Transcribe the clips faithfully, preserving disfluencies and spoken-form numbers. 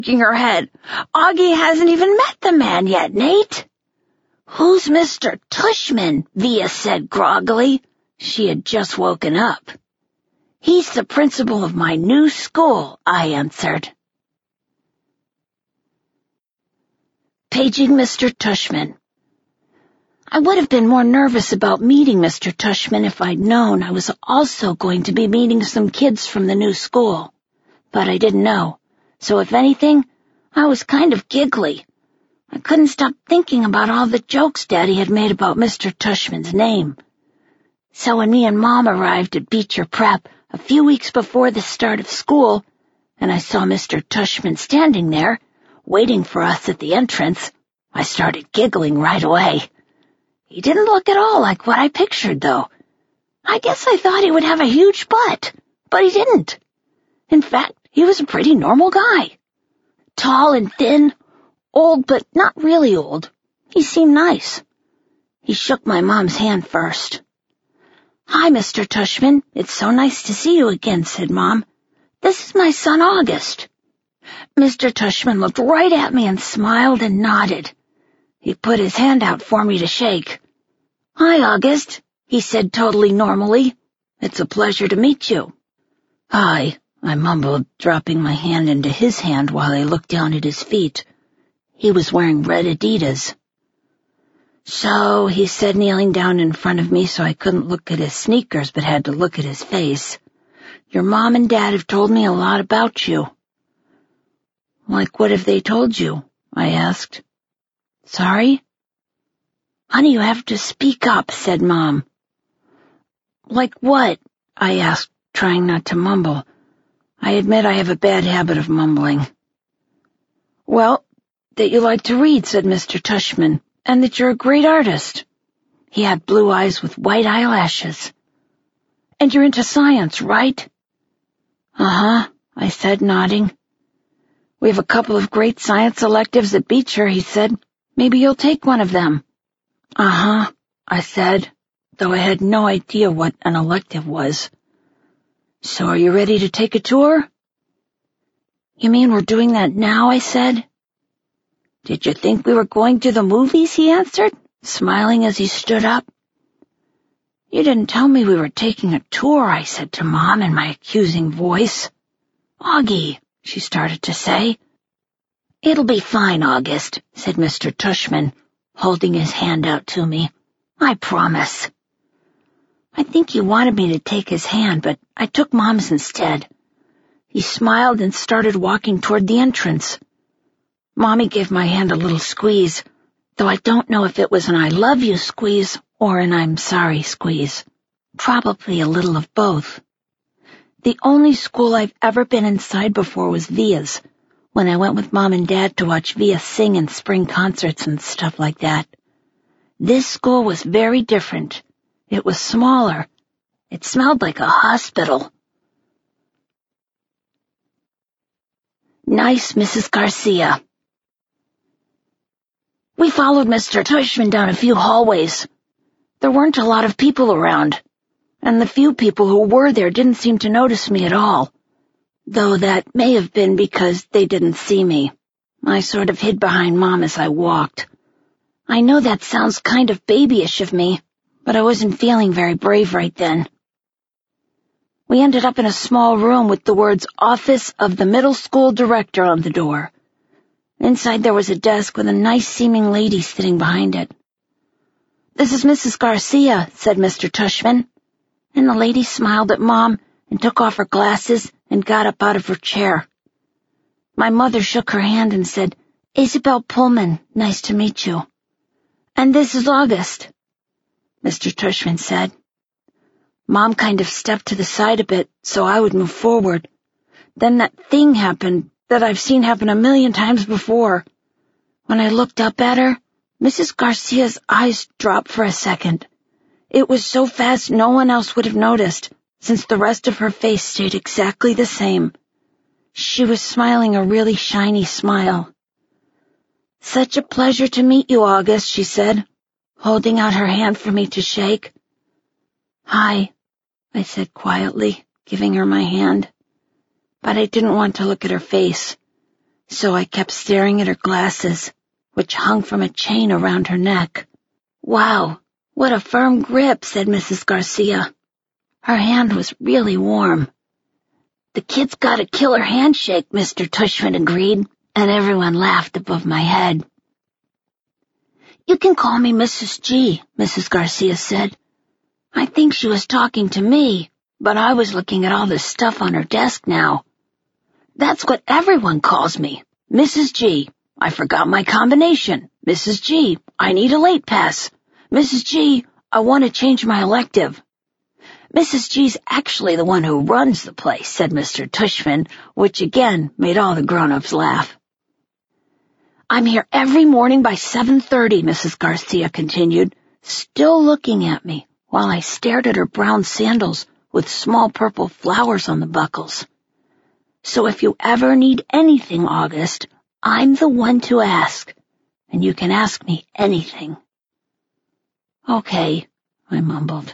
shaking her head. Augie hasn't even met the man yet, Nate. Who's Mister Tushman? Via said groggily. She had just woken up. He's the principal of my new school, I answered. Paging Mister Tushman. I would have been more nervous about meeting Mister Tushman if I'd known I was also going to be meeting some kids from the new school. But I didn't know, so if anything, I was kind of giggly. I couldn't stop thinking about all the jokes Daddy had made about Mister Tushman's name. So when me and Mom arrived at Beecher Prep a few weeks before the start of school, and I saw Mister Tushman standing there, waiting for us at the entrance, I started giggling right away. He didn't look at all like what I pictured, though. I guess I thought he would have a huge butt, but he didn't. In fact, he was a pretty normal guy. Tall and thin, old but not really old. He seemed nice. He shook my Mom's hand first. Hi, Mister Tushman. It's so nice to see you again, said Mom. This is my son, August. Mister Tushman looked right at me and smiled and nodded. He put his hand out for me to shake. Hi, August, he said totally normally. It's a pleasure to meet you. Hi, I mumbled, dropping my hand into his hand while I looked down at his feet. He was wearing red Adidas. So, he said, kneeling down in front of me so I couldn't look at his sneakers but had to look at his face. Your Mom and Dad have told me a lot about you. Like what have they told you? I asked. Sorry? Honey, you have to speak up, said Mom. Like what? I asked, trying not to mumble. I admit I have a bad habit of mumbling. Well, that you like to read, said Mister Tushman, and that you're a great artist. He had blue eyes with white eyelashes. And you're into science, right? Uh-huh, I said, nodding. We have a couple of great science electives at Beecher, he said. Maybe you'll take one of them. Uh-huh, I said, though I had no idea what an elective was. So are you ready to take a tour? You mean we're doing that now, I said. Did you think we were going to the movies, he answered, smiling as he stood up. You didn't tell me we were taking a tour, I said to Mom in my accusing voice. Augie, she started to say. It'll be fine, August, said Mister Tushman, holding his hand out to me. I promise. I think he wanted me to take his hand, but I took Mom's instead. He smiled and started walking toward the entrance. Mommy gave my hand a little squeeze, though I don't know if it was an I love you squeeze or an I'm sorry squeeze. Probably a little of both. The only school I've ever been inside before was Via's, when I went with Mom and Dad to watch Via sing in spring concerts and stuff like that. This school was very different. It was smaller. It smelled like a hospital. Nice, Missus Garcia. We followed Mister Tushman down a few hallways. There weren't a lot of people around, and the few people who were there didn't seem to notice me at all, though that may have been because they didn't see me. I sort of hid behind Mom as I walked. I know that sounds kind of babyish of me, but I wasn't feeling very brave right then. We ended up in a small room with the words Office of the Middle School Director on the door. Inside there was a desk with a nice-seeming lady sitting behind it. This is Missus Garcia, said Mister Tushman, and the lady smiled at Mom and took off her glasses and got up out of her chair. My mother shook her hand and said, Isabel Pullman, nice to meet you. And this is August, Mister Tushman said. Mom kind of stepped to the side a bit so I would move forward. Then that thing happened that I've seen happen a million times before. When I looked up at her, Missus Garcia's eyes dropped for a second. It was so fast no one else would have noticed, since the rest of her face stayed exactly the same. She was smiling a really shiny smile. Such a pleasure to meet you, August, she said, holding out her hand for me to shake. Hi, I said quietly, giving her my hand. But I didn't want to look at her face, So I kept staring at her glasses, which hung from a chain around her neck. "Wow, what a firm grip," said Missus Garcia. Her hand was really warm. "The kid's got a killer handshake," Mister Tushman agreed, and everyone laughed above my head. "You can call me Missus G," Missus Garcia said. I think she was talking to me, but I was looking at all the stuff on her desk now. "That's what everyone calls me, Missus G. I forgot my combination. Missus G, I need a late pass. Missus G, I want to change my elective." "Missus G's actually the one who runs the place," said Mister Tushman, which again made all the grown-ups laugh. "I'm here every morning by seven thirty, Missus Garcia continued, still looking at me while I stared at her brown sandals with small purple flowers on the buckles. "So if you ever need anything, August, I'm the one to ask, and you can ask me anything." "Okay," I mumbled.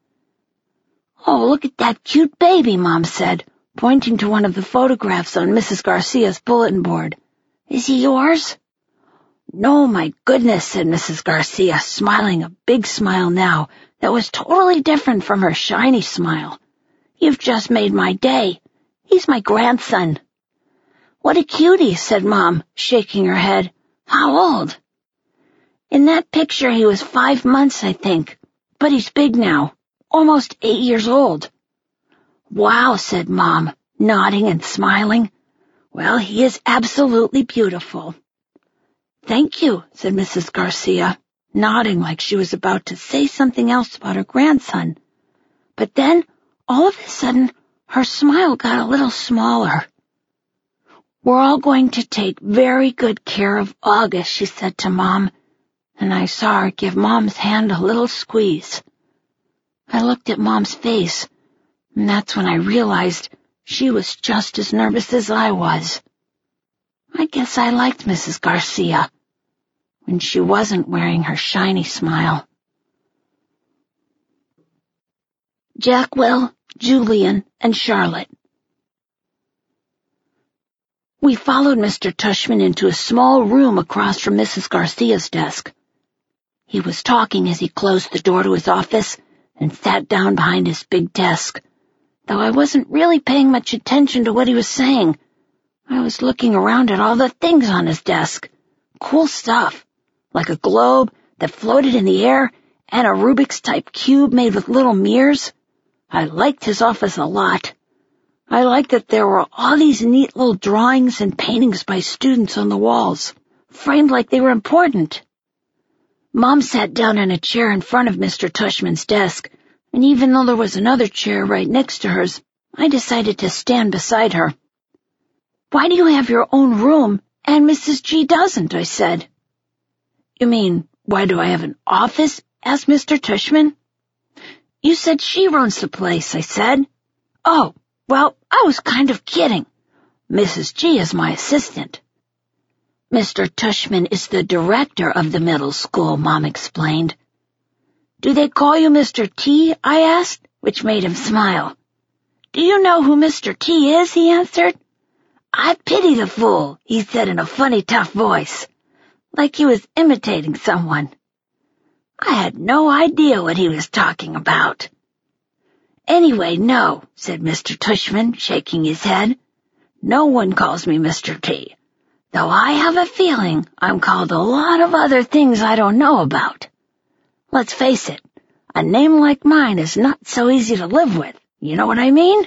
"Oh, look at that cute baby," Mom said, pointing to one of the photographs on Missus Garcia's bulletin board. "Is he yours?" "No, my goodness," said Missus Garcia, smiling a big smile now that was totally different from her shiny smile. "You've just made my day. He's my grandson." "What a cutie," said Mom, shaking her head. "How old?" "In that picture he was five months, I think, but he's big now, almost eight years old." "Wow," said Mom, nodding and smiling. "Well, he is absolutely beautiful." "Thank you," said Missus Garcia, nodding like she was about to say something else about her grandson. But then, all of a sudden, her smile got a little smaller. "We're all going to take very good care of August," she said to Mom, and I saw her give Mom's hand a little squeeze. I looked at Mom's face, and that's when I realized she was just as nervous as I was. I guess I liked Missus Garcia when she wasn't wearing her shiny smile. Jackwell, Julian, and Charlotte. We followed Mister Tushman into a small room across from Missus Garcia's desk. He was talking as he closed the door to his office and sat down behind his big desk, though I wasn't really paying much attention to what he was saying. I was looking around at all the things on his desk. Cool stuff, like a globe that floated in the air and a Rubik's-type cube made with little mirrors. I liked his office a lot. I liked that there were all these neat little drawings and paintings by students on the walls, framed like they were important. Mom sat down in a chair in front of Mister Tushman's desk, and even though there was another chair right next to hers, I decided to stand beside her. "Why do you have your own room and Missus G doesn't?" I said. "You mean, why do I have an office?" asked Mister Tushman. "You said she runs the place," I said. "Oh, well, I was kind of kidding. Missus G is my assistant." "Mister Tushman is the director of the middle school," Mom explained. "Do they call you Mister T?" I asked, which made him smile. "Do you know who Mister T is?" he answered. "I pity the fool," he said in a funny, tough voice, like he was imitating someone. I had no idea what he was talking about. "Anyway, no," said Mister Tushman, shaking his head. "No one calls me Mister T, though I have a feeling I'm called a lot of other things I don't know about. Let's face it, a name like mine is not so easy to live with, you know what I mean?"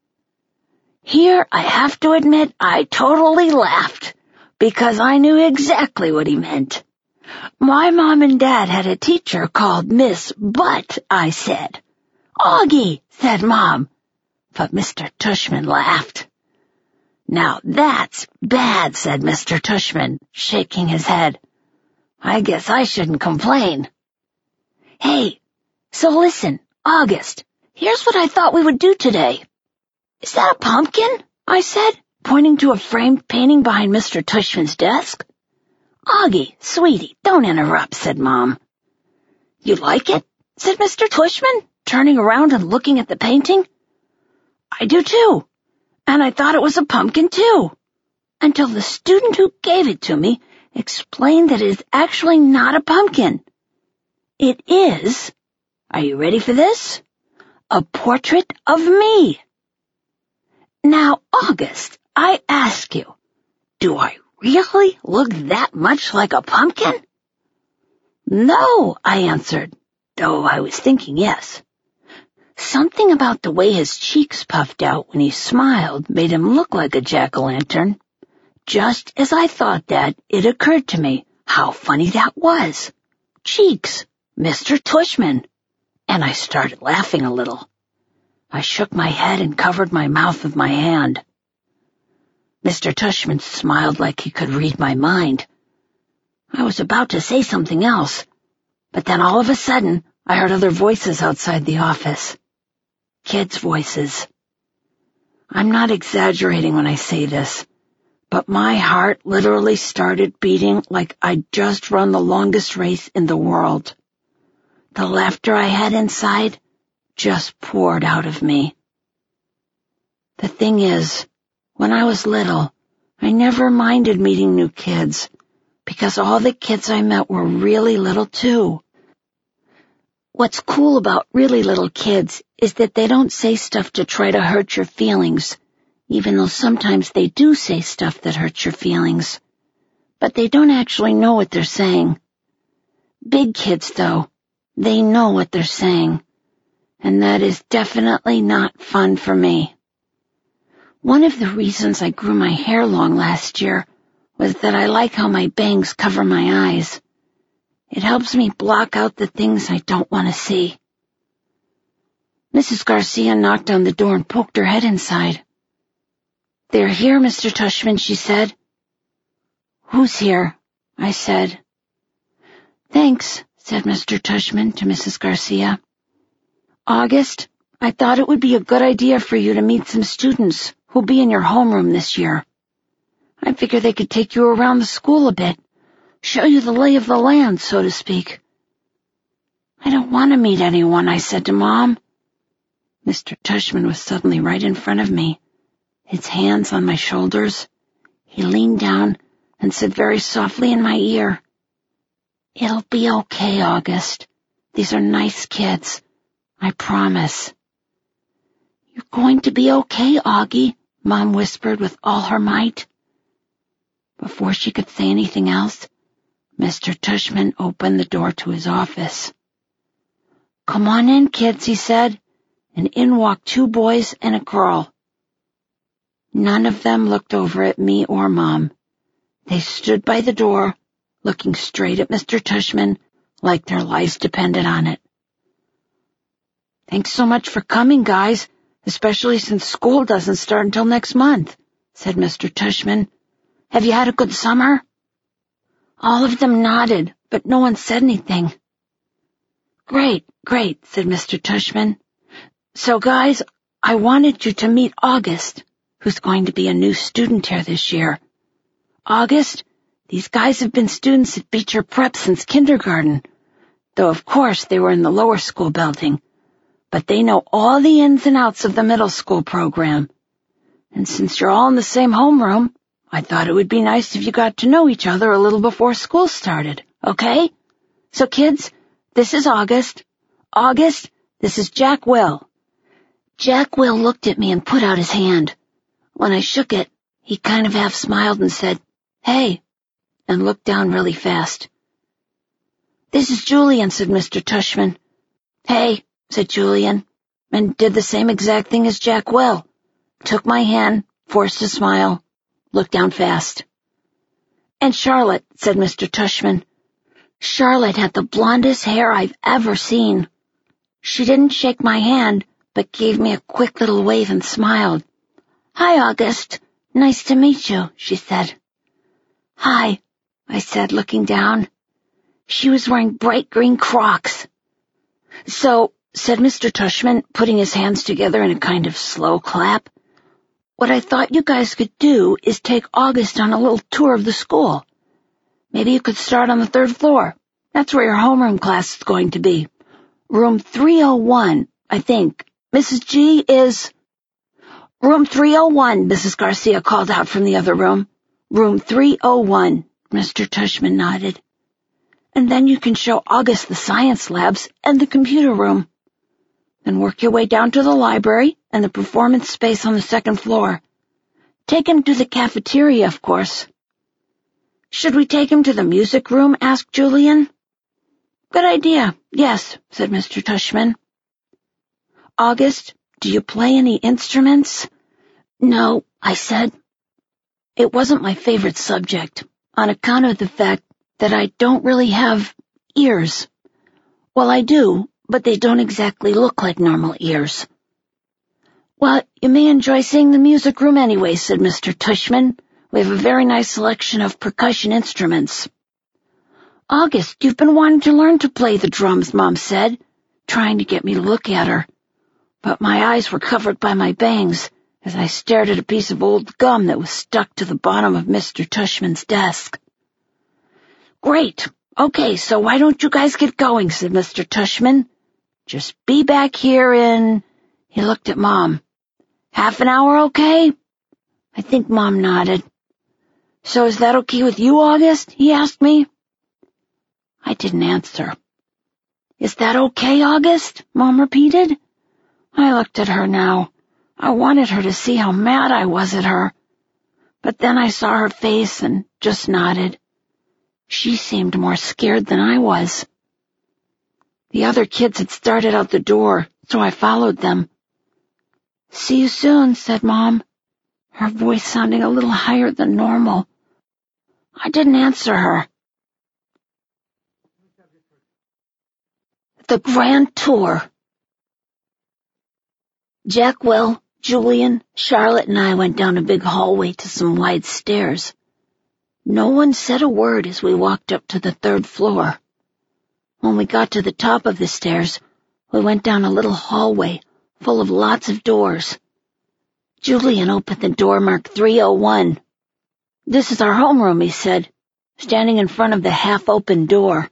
Here I have to admit I totally laughed, because I knew exactly what he meant. "My mom and dad had a teacher called Miss Butt," I said. "Augie," said Mom, but Mister Tushman laughed. "Now that's bad," said Mister Tushman, shaking his head. "I guess I shouldn't complain." "Hey, so listen, August, here's what I thought we would do today." "Is that a pumpkin?" I said, pointing to a framed painting behind Mister Tushman's desk. "Augie, sweetie, don't interrupt," said Mom. "You like it?" said Mister Tushman, turning around and looking at the painting. "I do too, and I thought it was a pumpkin too. until the student who gave it to me explained that it is actually not a pumpkin. It is, are you ready for this? A portrait of me. Now, August, I ask you, do I really look that much like a pumpkin? No, I answered, though I was thinking yes. Something about the way his cheeks puffed out when he smiled made him look like a jack-o'-lantern. Just as I thought that, it occurred to me how funny that was. Cheeks, Mister Tushman. And I started laughing a little. I shook my head and covered my mouth with my hand. Mister Tushman smiled like he could read my mind. I was about to say something else, but then all of a sudden I heard other voices outside the office. Kids' voices. I'm not exaggerating when I say this, but my heart literally started beating like I'd just run the longest race in the world. The laughter I had inside just poured out of me. The thing is, when I was little, I never minded meeting new kids, because all the kids I met were really little too. What's cool about really little kids is that they don't say stuff to try to hurt your feelings, even though sometimes they do say stuff that hurts your feelings. But they don't actually know what they're saying. Big kids, though, they know what they're saying. And that is definitely not fun for me. One of the reasons I grew my hair long last year was that I like how my bangs cover my eyes. It helps me block out the things I don't want to see. Missus Garcia knocked on the door and poked her head inside. They're here, Mister Tushman, she said. Who's here? I said. Thanks, said Mister Tushman to Missus Garcia. August, I thought it would be a good idea for you to meet some students who'll be in your homeroom this year. I figure they could take you around the school a bit, show you the lay of the land, so to speak. I don't want to meet anyone, I said to Mom. Mister Tushman was suddenly right in front of me, his hands on my shoulders. He leaned down and said very softly in my ear, It'll be okay, August. These are nice kids. I promise. You're going to be okay, Augie, Mom whispered with all her might. Before she could say anything else, Mister Tushman opened the door to his office. Come on in, kids, he said, and in walked two boys and a girl. None of them looked over at me or Mom. They stood by the door, looking straight at Mister Tushman like their lives depended on it. Thanks so much for coming, guys, especially since school doesn't start until next month, said Mister Tushman. Have you had a good summer? All of them nodded, but no one said anything. Great, great, said Mister Tushman. So, guys, I wanted you to meet August, who's going to be a new student here this year. August, these guys have been students at Beecher Prep since kindergarten, though of course they were in the lower school building. But they know all the ins and outs of the middle school program. And since you're all in the same homeroom, I thought it would be nice if you got to know each other a little before school started, okay? So kids, this is August. August, this is Jack Will. Jack Will looked at me and put out his hand. When I shook it, he kind of half smiled and said, Hey, and looked down really fast. This is Julian, said Mister Tushman. Hey, said Julian, and did the same exact thing as Jack Will. Took my hand, forced a smile, looked down fast. And Charlotte, said Mister Tushman. Charlotte had the blondest hair I've ever seen. She didn't shake my hand, but gave me a quick little wave and smiled. Hi, August. Nice to meet you, she said. Hi, I said, looking down. She was wearing bright green Crocs. So, said Mister Tushman, putting his hands together in a kind of slow clap, what I thought you guys could do is take August on a little tour of the school. Maybe you could start on the third floor. That's where your homeroom class is going to be. Room three oh one, I think. Missus G is... Room three oh one, Missus Garcia called out from the other room. Room three oh one, Mister Tushman nodded. And then you can show August the science labs and the computer room. Then work your way down to the library and the performance space on the second floor. Take him to the cafeteria, of course. Should we take him to the music room? Asked Julian. Good idea, yes, said Mister Tushman. August, do you play any instruments? No, I said. It wasn't my favorite subject, on account of the fact that I don't really have ears. Well, I do, but they don't exactly look like normal ears. Well, you may enjoy seeing the music room anyway, said Mister Tushman. We have a very nice selection of percussion instruments. August, you've been wanting to learn to play the drums, Mom said, trying to get me to look at her. But my eyes were covered by my bangs as I stared at a piece of old gum that was stuck to the bottom of Mister Tushman's desk. Great. Okay, so why don't you guys get going, said Mister Tushman. Just be back here in... He looked at Mom. Half an hour, okay? I think Mom nodded. So is that okay with you, August? He asked me. I didn't answer. Is that okay, August? Mom repeated. I looked at her now. I wanted her to see how mad I was at her. But then I saw her face and just nodded. She seemed more scared than I was. The other kids had started out the door, so I followed them. See you soon, said Mom, her voice sounding a little higher than normal. I didn't answer her. The Grand Tour. Jack, Will, Julian, Charlotte, and I went down a big hallway to some wide stairs. No one said a word as we walked up to the third floor. When we got to the top of the stairs, we went down a little hallway full of lots of doors. Julian opened the door marked three oh one. This is our homeroom, he said, standing in front of the half-open door.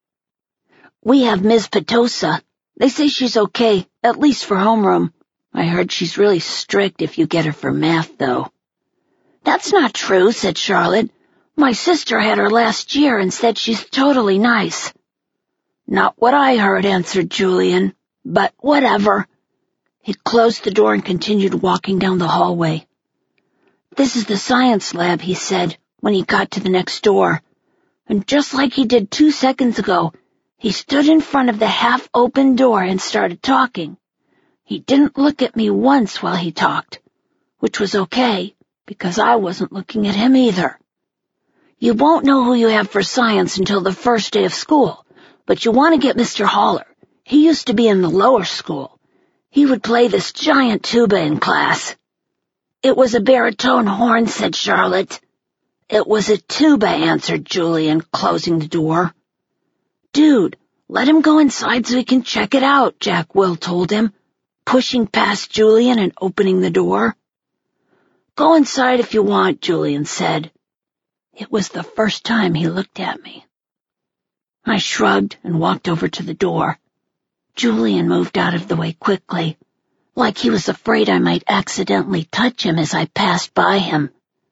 We have Miz Petosa. They say she's okay, at least for homeroom. I heard she's really strict if you get her for math, though. That's not true, said Charlotte. My sister had her last year and said she's totally nice. Not what I heard, answered Julian, but whatever. He closed the door and continued walking down the hallway. This is the science lab, he said, when he got to the next door. And just like he did two seconds ago, he stood in front of the half-open door and started talking. He didn't look at me once while he talked, which was okay, because I wasn't looking at him either. You won't know who you have for science until the first day of school, but you want to get Mister Haller. He used to be in the lower school. He would play this giant tuba in class. It was a baritone horn, said Charlotte. It was a tuba, answered Julian, closing the door. Dude, let him go inside so he can check it out, Jack Will told him, pushing past Julian and opening the door. Go inside if you want, Julian said. It was the first time he looked at me. I shrugged and walked over to the door. Julian moved out of the way quickly, like he was afraid I might accidentally touch him as I passed by him.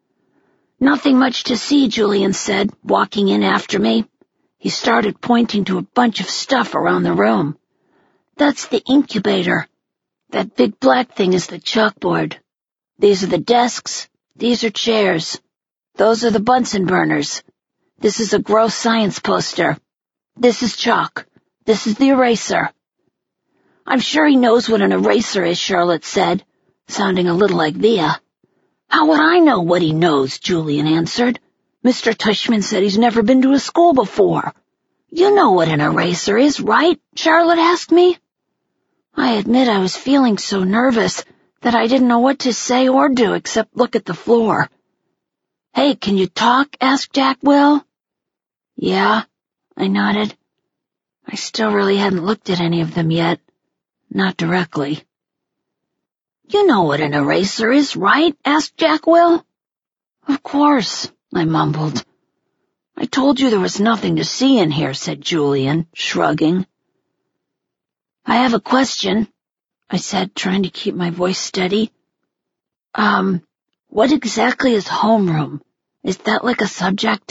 Nothing much to see, Julian said, walking in after me. He started pointing to a bunch of stuff around the room. That's the incubator. That big black thing is the chalkboard. These are the desks. These are chairs. Those are the Bunsen burners. This is a gross science poster. This is chalk. This is the eraser. I'm sure he knows what an eraser is, Charlotte said, sounding a little like Via. How would I know what he knows? Julian answered. Mister Tushman said he's never been to a school before. You know what an eraser is, right? Charlotte asked me. I admit I was feeling so nervous that I didn't know what to say or do except look at the floor. Hey, can you talk? Asked Jack Will. Yeah, I nodded. I still really hadn't looked at any of them yet. Not directly. You know what an eraser is, right? Asked Jack Will. Of course, I mumbled. I told you there was nothing to see in here, said Julian, shrugging. I have a question, I said, trying to keep my voice steady. Um, what exactly is homeroom? Is that like a subject?